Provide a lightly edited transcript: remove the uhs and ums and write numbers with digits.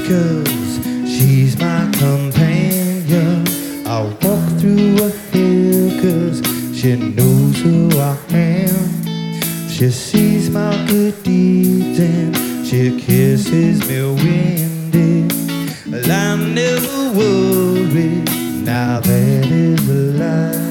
'cause she's my companion. I walk through a hill 'cause she knows who I am. She sees my good deeds and she kisses me windy. Well, I never worry, now that is a lie.